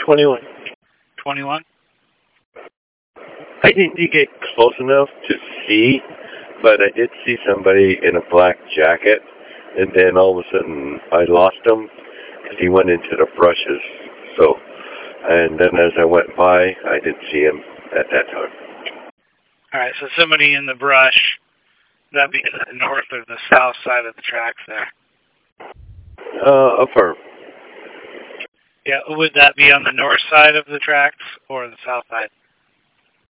21. 21? I didn't get close enough to see, but I did see somebody in a black jacket, and then all of a sudden I lost him because he went into the brushes. So, and then as I went by, I didn't see him at that time. All right, so somebody in the brush, that'd be the north or the south side of the tracks there. Affirm. Yeah, would that be on the north side of the tracks or the south side?